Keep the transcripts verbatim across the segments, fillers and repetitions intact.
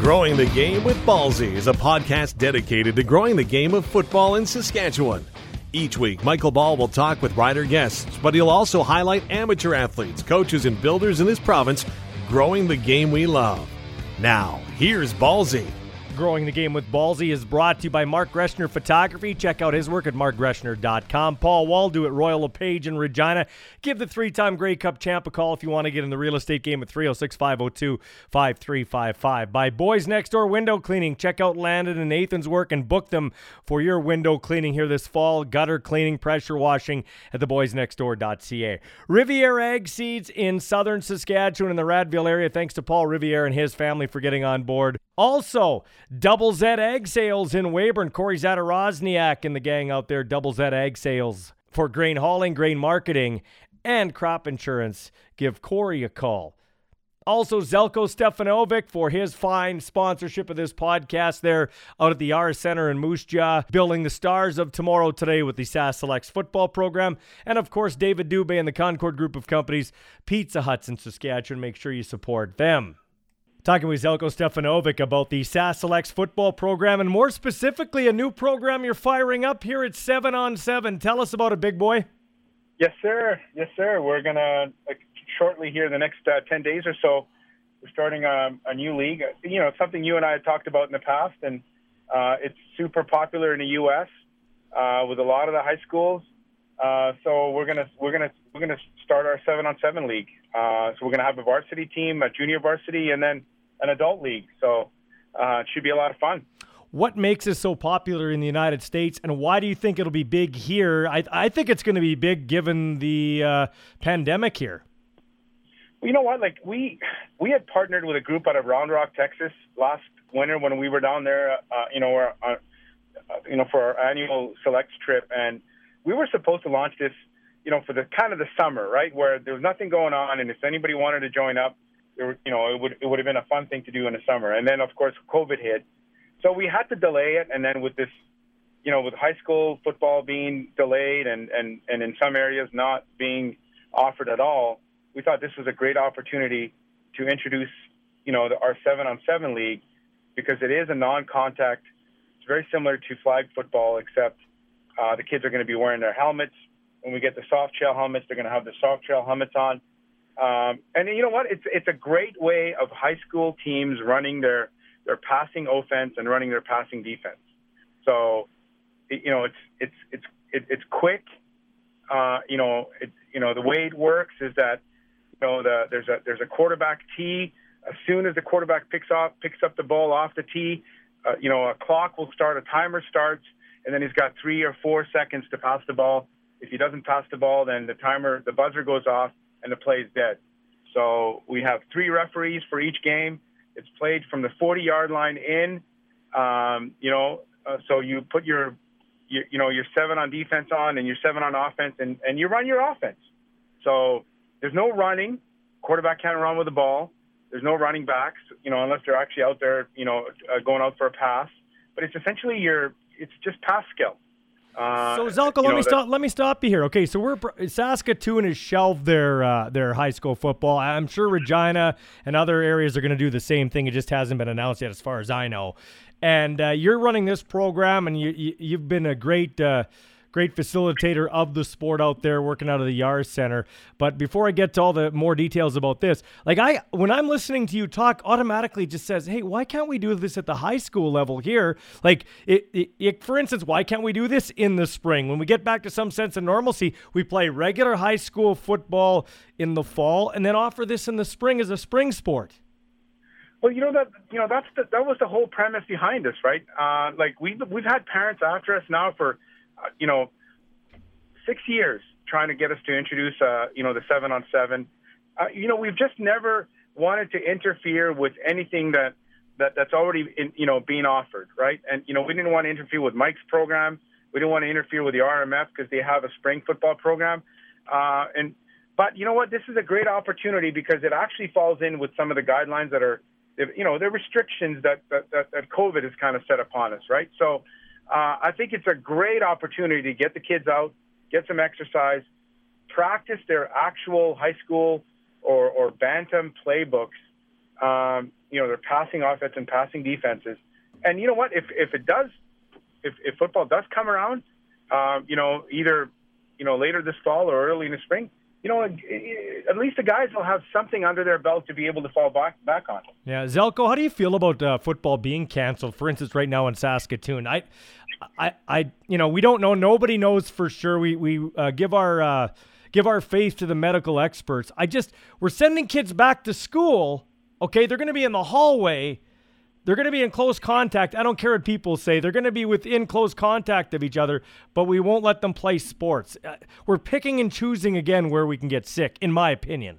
Growing the Game with Ballsy is a podcast dedicated to growing the game of football in Saskatchewan. Each week, Michael Ball will talk with rider guests, but he'll also highlight amateur athletes, coaches, and builders in this province growing the game we love. Now, here's Ballsy. Growing the Game with Ballsy is brought to you by Mark Greshner Photography. Check out his work at mark greshner dot com. Paul Waldo at Royal LePage in Regina. Give the three-time Grey Cup champ a call if you want to get in the real estate game at three oh six, five oh two, five three five five. By Boys Next Door Window Cleaning. Check out Landon and Nathan's work and book them for your window cleaning here this fall. Gutter cleaning, pressure washing at the boys next door dot c a. Riviere Ag Seeds in southern Saskatchewan in the Radville area. Thanks to Paul Riviere and his family for getting on board. Also, Double Z Ag Sales in Weyburn. Corey Zadarozniak and the gang out there. Double Z Ag Sales for grain hauling, grain marketing, and crop insurance. Give Corey a call. Also, Zelko Stefanovic for his fine sponsorship of this podcast there out at the R Center in Moose Jaw, building the stars of tomorrow today with the S A S Selects football program. And, of course, David Dubé and the Concord Group of Companies, Pizza Huts in Saskatchewan. Make sure you support them. Talking with Zelko Stefanovic about the S A S Selects football program, and more specifically, a new program you're firing up here at seven on seven. Tell us about it, big boy. Yes, sir. Yes, sir. We're going to, uh, shortly here, the next uh, ten days or so, we're starting a, a new league. You know, it's something you and I had talked about in the past, and uh, it's super popular in the U S uh, with a lot of the high schools. Uh, so we're gonna we're gonna we're gonna start our seven on seven league. Uh, so we're gonna have a varsity team, a junior varsity, and then an adult league. So uh, it should be a lot of fun. What makes this so popular in the United States, and why do you think it'll be big here? I, I think it's going to be big given the uh, pandemic here. Well, you know what? Like we we had partnered with a group out of Round Rock, Texas, last winter when we were down there. Uh, you know, our, uh, you know, for our annual selects trip, and we were supposed to launch this, you know, for the kind of the summer, right, where there was nothing going on, and if anybody wanted to join up, there were, you know, it would it would have been a fun thing to do in the summer. And then, of course, COVID hit. So we had to delay it. And then with this, you know, with high school football being delayed and, and, and in some areas not being offered at all, we thought this was a great opportunity to introduce, you know, the, our seven on seven league, because it is a non-contact. It's very similar to flag football, except uh, the kids are going to be wearing their helmets. When we get the soft shell helmets, they're going to have the soft shell helmets on. Um, and you know what? It's it's a great way of high school teams running their, their passing offense and running their passing defense. So, it, you know, it's it's it's it, it's quick. Uh, you know, it, you know the way it works is that you know the there's a there's a quarterback tee. As soon as the quarterback picks off picks up the ball off the tee, uh, you know, a clock will start. A timer starts, and then he's got three or four seconds to pass the ball. If he doesn't pass the ball, then the timer the buzzer goes off and the play is dead. So we have three referees for each game. It's played from the forty-yard line in. Um, you know, uh, so you put your, your, you know, your seven on defense on and your seven on offense, and, and you run your offense. So there's no running. Quarterback can't run with the ball. There's no running backs, you know, unless they're actually out there, you know, uh, going out for a pass. But it's essentially your, it's just pass skill. Uh, so Zelko, let me stop. Let me stop you here. Okay, so we're Saskatoon has shelved their uh, their high school football. I'm sure Regina and other areas are going to do the same thing. It just hasn't been announced yet, as far as I know. And uh, you're running this program, and you, you you've been a great. Uh, Great facilitator of the sport out there, working out of the Yars Center. But before I get to all the more details about this, like I, when I'm listening to you talk, automatically just says, "Hey, why can't we do this at the high school level here?" Like, it, it, it, for instance, why can't we do this in the spring when we get back to some sense of normalcy? We play regular high school football in the fall, and then offer this in the spring as a spring sport. Well, you know that you know that's the, that was the whole premise behind this, right? Uh, like we've we've had parents after us now for. Uh, you know, six years trying to get us to introduce, uh, you know, the seven on seven. Uh, you know, we've just never wanted to interfere with anything that, that that's already, in, you know, being offered, right? And, you know, we didn't want to interfere with Mike's program. We didn't want to interfere with the R M F because they have a spring football program. Uh, and But you know what? This is a great opportunity because it actually falls in with some of the guidelines that are, you know, the restrictions that, that, that, that COVID has kind of set upon us, right? So, Uh, I think it's a great opportunity to get the kids out, get some exercise, practice their actual high school or, or bantam playbooks Um, you know, they're passing offense and passing defenses. And you know what? If if it does, if, if football does come around, um, you know, either, you know, later this fall or early in the spring, you know, at least the guys will have something under their belt to be able to fall back back on. Yeah, Zelko, how do you feel about uh, football being canceled? For instance, right now in Saskatoon, I, I, I, you know, we don't know. Nobody knows for sure. We we uh, give our uh, give our faith to the medical experts. I just we're sending kids back to school. Okay, they're going to be in the hallway. They're going to be in close contact. I don't care what people say. They're going to be within close contact of each other, but we won't let them play sports. We're picking and choosing again where we can get sick, in my opinion.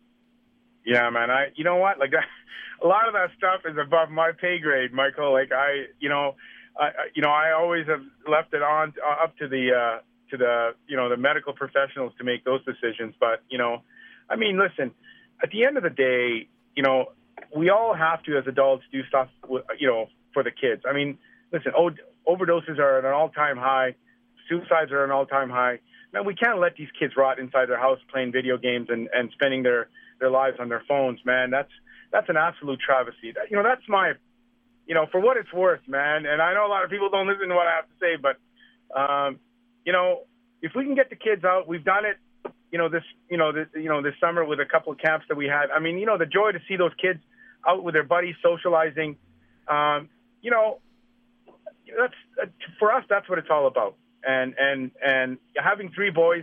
Yeah, man. I, you know what? Like, a lot of that stuff is above my pay grade, Michael. Like, I, you know, I, you know, I always have left it on uh, up to the, uh, to the, you know, the medical professionals to make those decisions. But, you know, I mean, listen, at the end of the day, you know, we all have to, as adults, do stuff, you know, for the kids. I mean, listen, overdoses are at an all-time high. Suicides are at an all-time high. Man, we can't let these kids rot inside their house playing video games and, and spending their, their lives on their phones, man. That's that's an absolute travesty. That, you know, that's my, you know, for what it's worth, man. And I know a lot of people don't listen to what I have to say, but, um, you know, if we can get the kids out, we've done it. You know, this, you know, this, you know, this summer with a couple of camps that we had. I mean, you know, the joy to see those kids out with their buddies socializing. Um, you know, that's uh, for us. That's what it's all about. And and and having three boys,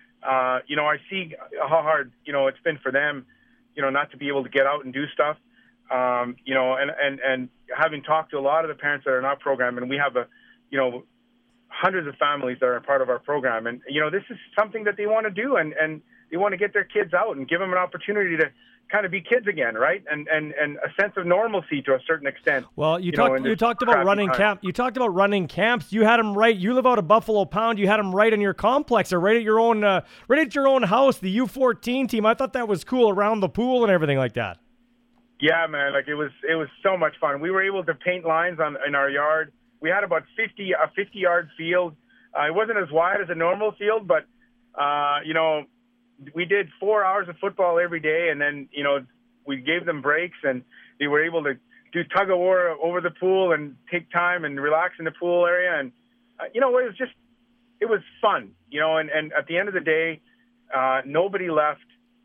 uh, you know, I see how hard you know it's been for them. You know, not to be able to get out and do stuff. Um, you know, and and and having talked to a lot of the parents that are in our program, and we have a, you know. hundreds of families that are a part of our program. And, you know, this is something that they want to do, and, and they want to get their kids out and give them an opportunity to kind of be kids again, right? And and, and a sense of normalcy to a certain extent. Well, you, you talked know, you talked about running camp. You talked about running camps. You had them right. You live out of Buffalo Pound. You had them right in your complex or right at your own uh, right at your own house, the U fourteen team. I thought that was cool around the pool and everything like that. Yeah, man. Like it was it was so much fun. We were able to paint lines on in our yard. We had about fifty a fifty-yard field. Uh, it wasn't as wide as a normal field, but, uh, you know, we did four hours of football every day, and then, you know, we gave them breaks, and they were able to do tug-of-war over the pool and take time and relax in the pool area. And, uh, you know, it was just – it was fun, you know, and, and at the end of the day, uh, nobody left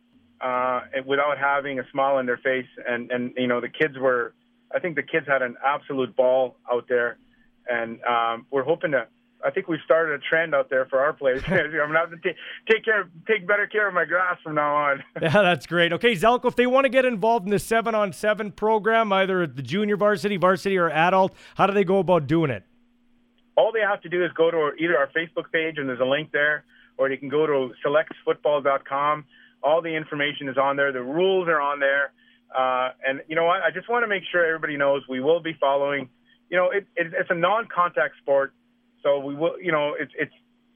uh, without having a smile on their face. And, and, you know, the kids were – I think the kids had an absolute ball out there. And um, we're hoping to. I think we've started a trend out there for our place. I'm gonna have to t- take care, take better care of my grass from now on. Yeah, that's great. Okay, Zelko, if they want to get involved in the seven-on-seven program, either at the junior varsity, varsity, or adult, how do they go about doing it? All they have to do is go to our, either our Facebook page, and there's a link there, or they can go to selects football dot com. All the information is on there. The rules are on there. Uh, and you know what? I just want to make sure everybody knows we will be following. You know, it, it, it's a non-contact sport, so we will. You know, it's it's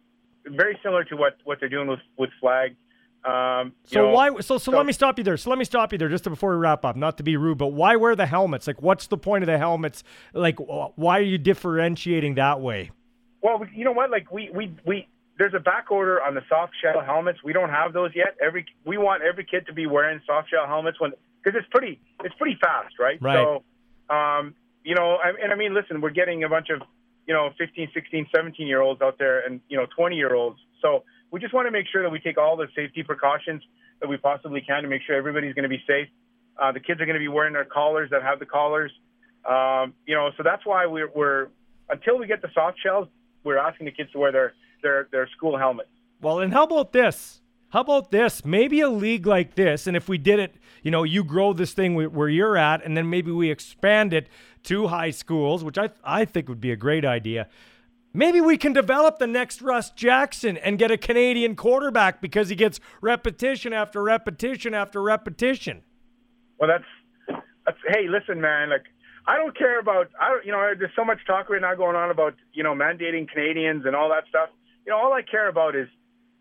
very similar to what, what they're doing with with flag. Um, so know, why? So, so so let me stop you there. So let me stop you there, just before we wrap up. Not to be rude, but why wear the helmets? Like, what's the point of the helmets? Like, why are you differentiating that way? Well, you know what? Like, we we we there's a back order on the soft shell helmets. We don't have those yet. Every we want every kid to be wearing soft shell helmets when because it's pretty it's pretty fast, right? Right. So, um. You know, and I mean, listen, we're getting a bunch of, you know, fifteen, sixteen, seventeen-year-olds out there and, you know, twenty-year-olds. So we just want to make sure that we take all the safety precautions that we possibly can to make sure everybody's going to be safe. Uh, the kids are going to be wearing their collars that have the collars. Um, you know, so that's why we're, we're, until we get the soft shells, we're asking the kids to wear their, their, their school helmets. Well, and how about this? How about this? Maybe a league like this, and if we did it, you know, you grow this thing where you're at, and then maybe we expand it to high schools, which I I think would be a great idea. Maybe we can develop the next Russ Jackson and get a Canadian quarterback because he gets repetition after repetition after repetition. Well, that's, that's hey, listen, man, like, I don't care about, I don't, you know, there's so much talk right now going on about, you know, mandating Canadians and all that stuff. You know, all I care about is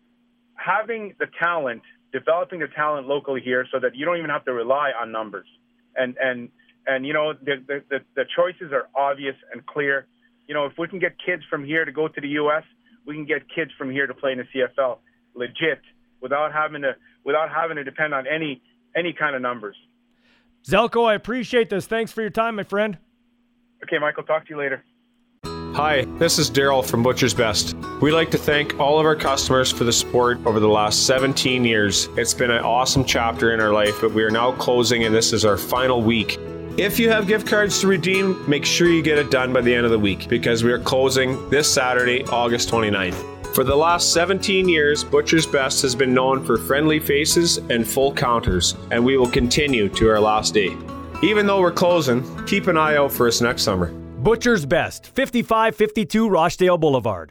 having the talent, developing the talent locally here so that you don't even have to rely on numbers. And, and, and you know, the, the, the, the choices are obvious and clear. You know, if we can get kids from here to go to the U S, we can get kids from here to play in the C F L, legit, without having to, without having to depend on any, any kind of numbers. Zelko, I appreciate this. Thanks for your time, my friend. Okay, Michael, talk to you later. Hi, this is Daryl from Butcher's Best. We'd like to thank all of our customers for the support over the last seventeen years. It's been an awesome chapter in our life, but we are now closing and this is our final week. If you have gift cards to redeem, make sure you get it done by the end of the week because we are closing this Saturday, August twenty-ninth. For the last seventeen years, Butcher's Best has been known for friendly faces and full counters, and we will continue to our last day. Even though we're closing, keep an eye out for us next summer. Butcher's Best, fifty-five fifty-two Rochdale Boulevard.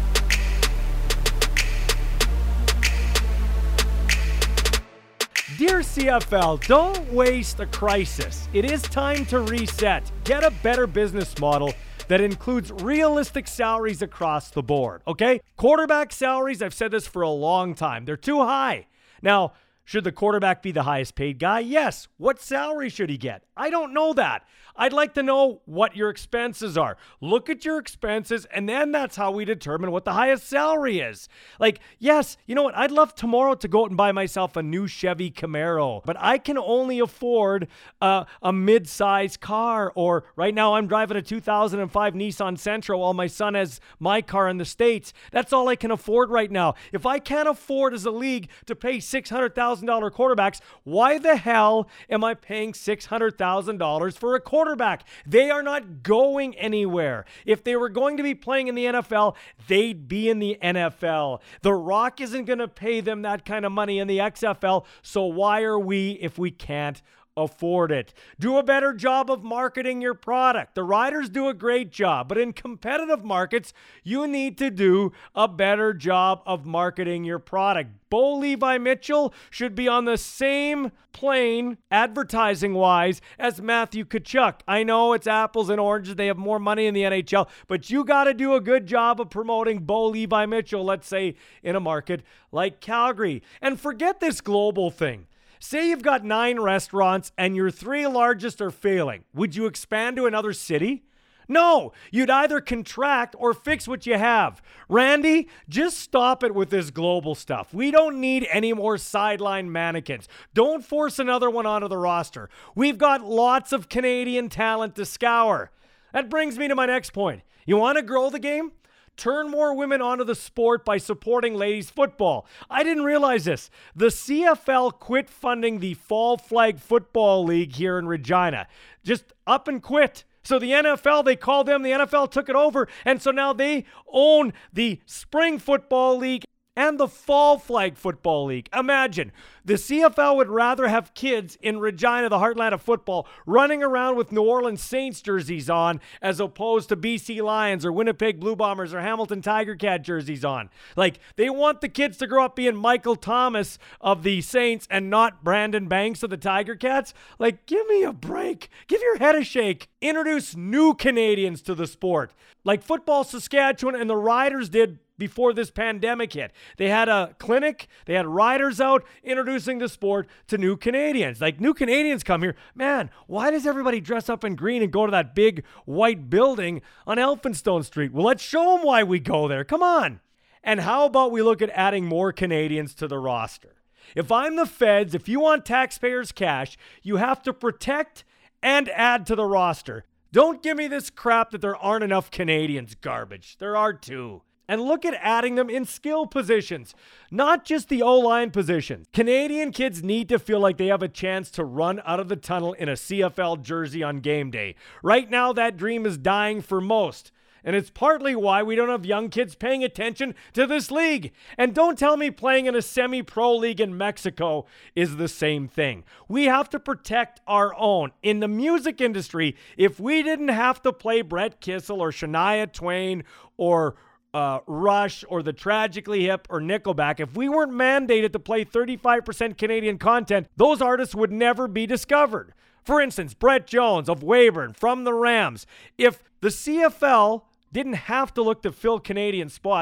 Dear C F L, don't waste a crisis. It is time to reset. Get a better business model that includes realistic salaries across the board, okay? Quarterback salaries, I've said this for a long time, they're too high. Now, should the quarterback be the highest paid guy? Yes. What salary should he get? I don't know that. I'd like to know what your expenses are. Look at your expenses, and then that's how we determine what the highest salary is. Like, yes, you know what? I'd love tomorrow to go out and buy myself a new Chevy Camaro, but I can only afford uh, a mid-size car, or right now I'm driving a two thousand five Nissan Sentra while my son has my car in the States. That's all I can afford right now. If I can't afford as a league to pay six hundred thousand dollars quarterbacks, why the hell am I paying six hundred thousand dollars for a quarterback? Quarterback. They are not going anywhere. If they were going to be playing in the N F L, they'd be in the N F L. The Rock isn't going to pay them that kind of money in the X F L, so why are we if we can't afford it? Do a better job of marketing your product. The Riders do a great job, but in competitive markets, you need to do a better job of marketing your product. Bo Levi Mitchell should be on the same plane, advertising-wise, as Matthew Tkachuk. I know it's apples and oranges. They have more money in the N H L, but you got to do a good job of promoting Bo Levi Mitchell, let's say, in a market like Calgary. And forget this global thing. Say you've got nine restaurants and your three largest are failing. Would you expand to another city? No, you'd either contract or fix what you have. Randy, just stop it with this global stuff. We don't need any more sideline mannequins. Don't force another one onto the roster. We've got lots of Canadian talent to scour. That brings me to my next point. You want to grow the game? Turn more women onto the sport by supporting ladies football. I didn't realize this. The C F L quit funding the Fall Flag Football League here in Regina. Just up and quit. So the N F L, they called them, the N F L took it over, and so now they own the Spring Football League and the Fall Flag Football League. Imagine, the C F L would rather have kids in Regina, the heartland of football, running around with New Orleans Saints jerseys on as opposed to B C Lions or Winnipeg Blue Bombers or Hamilton Tiger Cat jerseys on. Like, they want the kids to grow up being Michael Thomas of the Saints and not Brandon Banks of the Tiger Cats. Like, give me a break. Give your head a shake. Introduce new Canadians to the sport, like Football Saskatchewan and the Riders did before this pandemic hit. They had a clinic, they had riders out introducing the sport to new Canadians. Like, new Canadians come here, man, why does everybody dress up in green and go to that big white building on Elphinstone Street? Well, let's show them why we go there. Come on. And how about we look at adding more Canadians to the roster? If I'm the feds, if you want taxpayers' cash, you have to protect and add to the roster. Don't give me this crap that there aren't enough Canadians garbage. There are too. And look at adding them in skill positions, not just the O-line position. Canadian kids need to feel like they have a chance to run out of the tunnel in a C F L jersey on game day. Right now, that dream is dying for most. And it's partly why we don't have young kids paying attention to this league. And don't tell me playing in a semi-pro league in Mexico is the same thing. We have to protect our own. In the music industry, if we didn't have to play Brett Kissel or Shania Twain or Uh, Rush or the Tragically Hip or Nickelback, if we weren't mandated to play thirty-five percent Canadian content, those artists would never be discovered. For instance, Brett Jones of Weyburn, from the Rams. If the C F L didn't have to look to fill Canadian spots,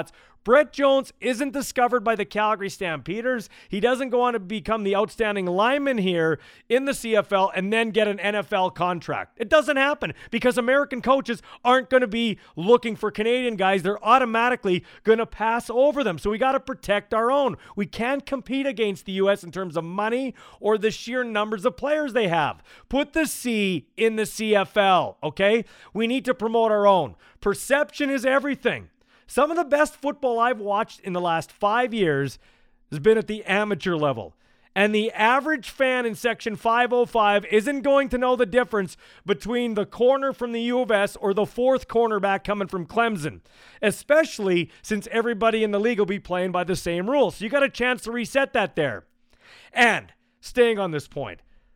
Brett Jones isn't discovered by the Calgary Stampeders. He doesn't go on to become the outstanding lineman here in the C F L and then get an N F L contract. It doesn't happen because American coaches aren't going to be looking for Canadian guys. They're automatically going to pass over them. So we got to protect our own. We can't compete against the U S in terms of money or the sheer numbers of players they have. Put the C in the C F L, okay? We need to promote our own. Perception is everything. Some of the best football I've watched in the last five years has been at the amateur level. And the average fan in Section five oh five isn't going to know the difference between the corner from the U of S or the fourth cornerback coming from Clemson, especially since everybody in the league will be playing by the same rules. So you got a chance to reset that there. And staying on this point,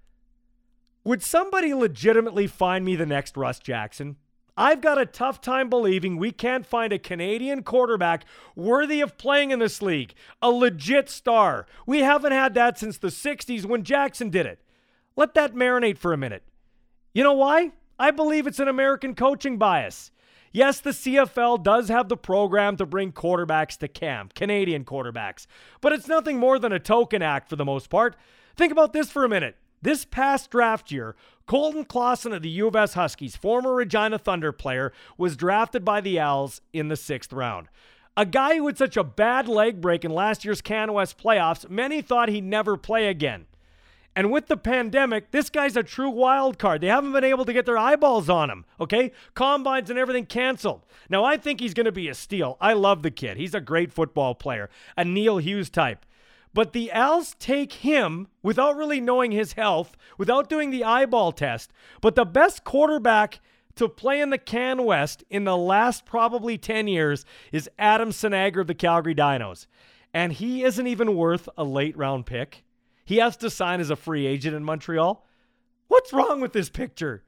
would somebody legitimately find me the next Russ Jackson? I've got a tough time believing we can't find a Canadian quarterback worthy of playing in this league, a legit star. We haven't had that since the sixties when Jackson did it. Let that marinate for a minute. You know why? I believe it's an American coaching bias. Yes, the C F L does have the program to bring quarterbacks to camp, Canadian quarterbacks, but it's nothing more than a token act for the most part. Think about this for a minute. This past draft year, Colton Clausen of the U of S Huskies, former Regina Thunder player, was drafted by the Owls in the sixth round. A guy who had such a bad leg break in last year's Can West playoffs, many thought he'd never play again. And with the pandemic, this guy's a true wild card. They haven't been able to get their eyeballs on him, okay? Combines and everything canceled. Now, I think he's going to be a steal. I love the kid. He's a great football player, a Neil Hughes type. But the Owls take him without really knowing his health, without doing the eyeball test. But the best quarterback to play in the Can West in the last probably ten years is Adam Sinagra of the Calgary Dinos. And he isn't even worth a late round pick. He has to sign as a free agent in Montreal. What's wrong with this picture?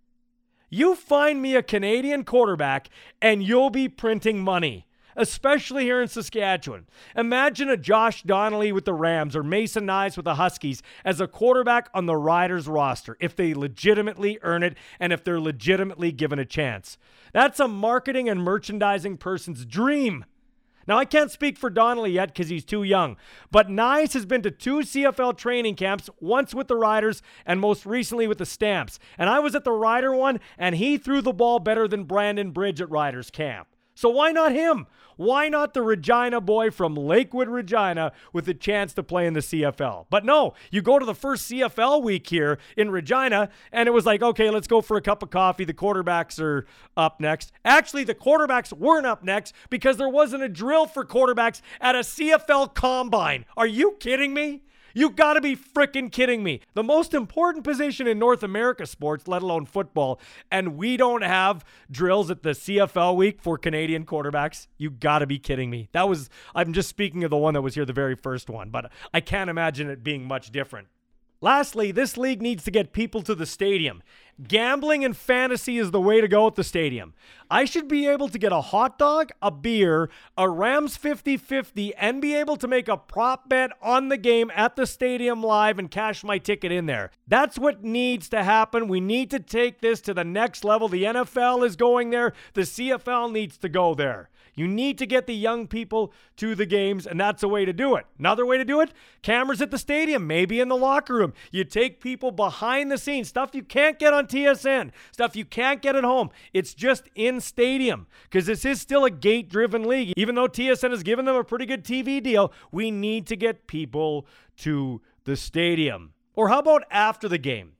You find me a Canadian quarterback and you'll be printing money. Especially here in Saskatchewan. Imagine a Josh Donnelly with the Rams or Mason Nyes with the Huskies as a quarterback on the Riders roster if they legitimately earn it and if they're legitimately given a chance. That's a marketing and merchandising person's dream. Now, I can't speak for Donnelly yet because he's too young, but Nyes has been to two C F L training camps, once with the Riders and most recently with the Stamps. And I was at the Rider one, and he threw the ball better than Brandon Bridge at Riders camp. So why not him? Why not the Regina boy from Lakewood, Regina, with a chance to play in the C F L? But no, you go to the first C F L week here in Regina, and it was like, okay, let's go for a cup of coffee. The quarterbacks are up next. Actually, the quarterbacks weren't up next because there wasn't a drill for quarterbacks at a C F L combine. Are you kidding me? You gotta be freaking kidding me. The most important position in North America sports, let alone football, and we don't have drills at the C F L week for Canadian quarterbacks. You gotta be kidding me. That was, I'm just speaking of the one that was here, the very first one, but I can't imagine it being much different. Lastly, this league needs to get people to the stadium. Gambling and fantasy is the way to go at the stadium. I should be able to get a hot dog, a beer, a Rams fifty-fifty, and be able to make a prop bet on the game at the stadium live and cash my ticket in there. That's what needs to happen. We need to take this to the next level. The N F L is going there. The C F L needs to go there. You need to get the young people to the games, and that's a way to do it. Another way to do it, cameras at the stadium, maybe in the locker room. You take people behind the scenes, stuff you can't get on T S N, stuff you can't get at home. It's just in stadium because this is still a gate-driven league. Even though T S N has given them a pretty good T V deal, we need to get people to the stadium. Or how about after the game?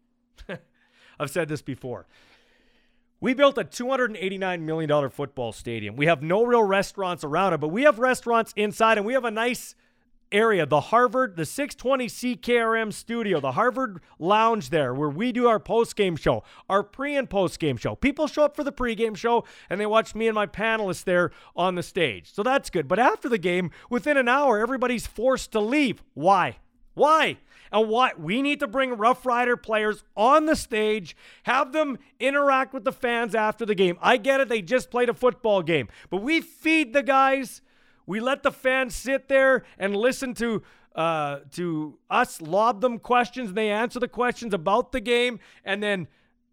I've said this before. We built a two hundred eighty-nine million dollars football stadium. We have no real restaurants around it, but we have restaurants inside, and we have a nice area, the Harvard, the six twenty C K R M studio, the Harvard Lounge there, where we do our post-game show, our pre- and post-game show. People show up for the pre-game show, and they watch me and my panelists there on the stage. So that's good. But after the game, within an hour, everybody's forced to leave. Why? Why? And what? We need to bring Rough Rider players on the stage, have them interact with the fans after the game. I get it. They just played a football game. But we feed the guys. We let the fans sit there and listen to uh, to us lob them questions, and they answer the questions about the game. And then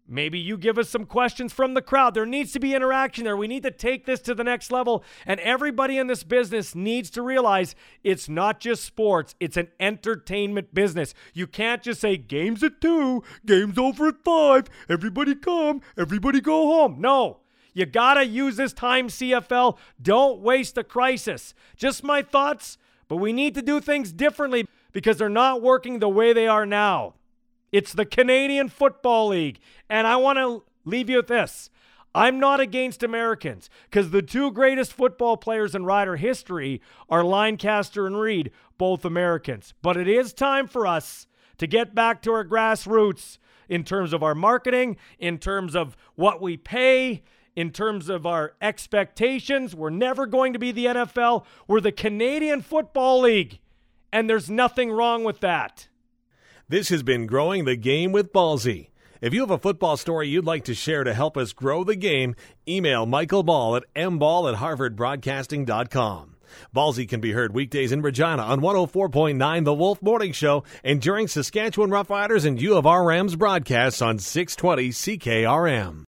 Maybe you give us some questions from the crowd. There needs to be interaction there. We need to take this to the next level. And everybody in this business needs to realize it's not just sports. It's an entertainment business. You can't just say, game's at two, game's over at five, everybody come, everybody go home. No. You got to use this time, C F L. Don't waste a crisis. Just my thoughts, but we need to do things differently because they're not working the way they are now. It's the Canadian Football League, and I want to leave you with this. I'm not against Americans because the two greatest football players in Rider history are Lancaster and Reed, both Americans. But it is time for us to get back to our grassroots in terms of our marketing, in terms of what we pay, in terms of our expectations. We're never going to be the N F L. We're the Canadian Football League, and there's nothing wrong with that. This has been Growing the Game with Ballsy. If you have a football story you'd like to share to help us grow the game, email Michael Ball at m ball at harvard broadcasting dot com. Ballsy can be heard weekdays in Regina on one oh four point nine The Wolf Morning Show and during Saskatchewan Roughriders and U of R Rams broadcasts on six twenty C K R M.